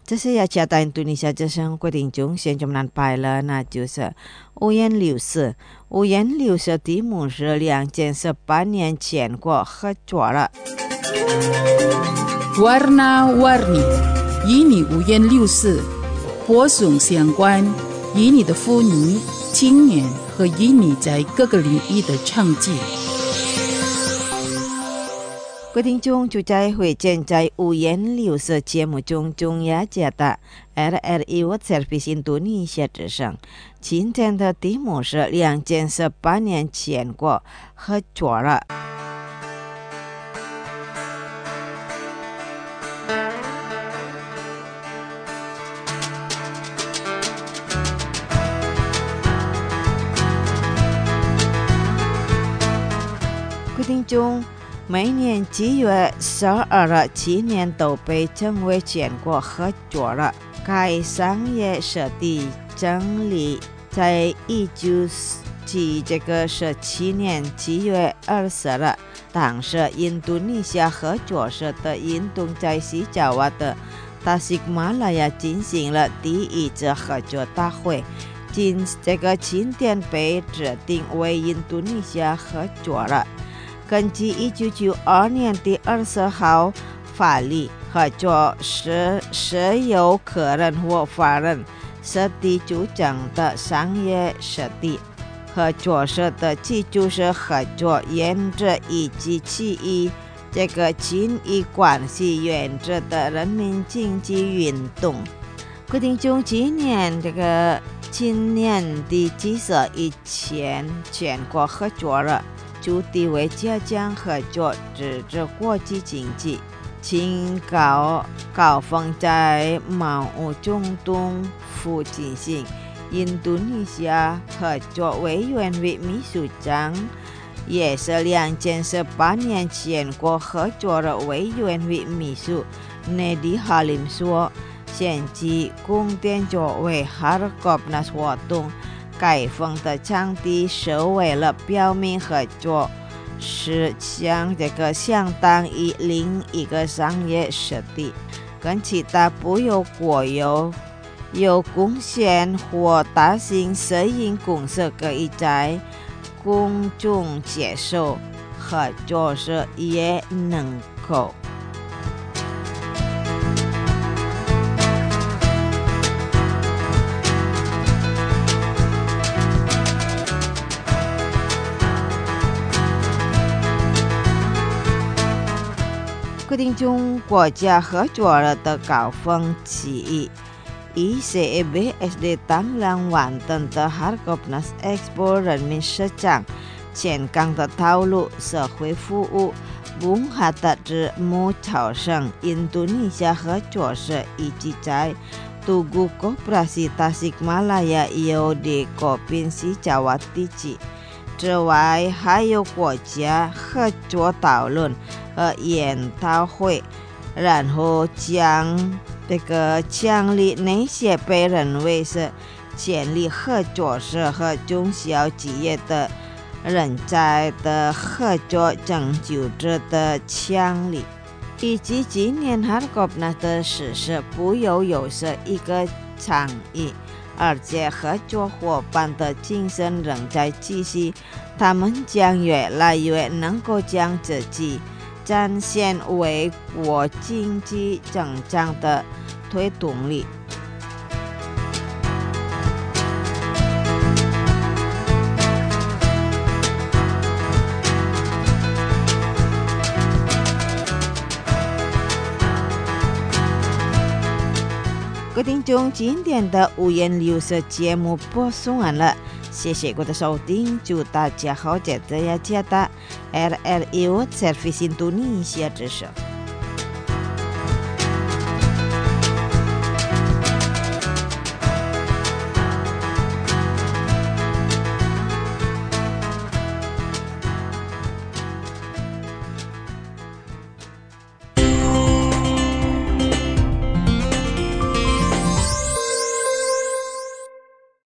这是雅加达印度尼西亚之声规定中现在我们来了，那就是五颜六色。五颜六色题目是2018年前过合作了。 Warna-warni， 与你五颜六色，播送相关，与你的妇女、青年和与你在各个领域的倡进。 各位听众，就在会见在五颜六色节目中，中雅加达 RRI World Service 印度尼西亚之声。今天的题目是2018年前过合作了。各位听众，每年7月12日，今年都被称为全国合作了。该商业设计成立在1917年7月20日，当时印度尼西亚合作社的运动在西爪哇的塔西克马拉雅进行了第一次合作大会。今天被指定为印度尼西亚合作了。根据1992年第20号法律，合作是由个人或法人设计组成的商业设计。合作社的基础是合作原则以及基于经营关系原则的人民经济运动。规定中今年的71前全国合作了。主题为加强合作，支持国际经济。请高峰在毛乌中东府进行。印度尼西亚合作委员会秘书长也是2018年前国合作的委员会秘书Nedi Halim说，现在供电作为哈尔戈纳斯活动。该峰的场地是为了表明合作是相当于另一个商业实体，跟其他不有国有贡献或大型私营公司可以在公众接受，合作时也能够。规定中国家合作了的高峰期，ECBSD 当然完等的哈尔戈纳斯 Expo 人民市场，健康的道路、社会服务、文化的职务超生，印度尼西亚合作社以及在杜古Koperasi Tasikmalaya有的国宾西爪哇地区。之外，还有国家合作讨论和研讨会，然后将奖励那些被认为是建立合作社和中小企业的人才的合作拯救者的奖励。以及今年哈尔戈纳的实施不又是一个倡议，而且合作伙伴的精神仍在继续，他们将越来越能够将自己展现为国经济增长的推动力。各位听众，今天的五颜六色节目播送完了，谢谢各位的收听，祝大家好，在雅加达 RRI World Service 印度尼西亚之声。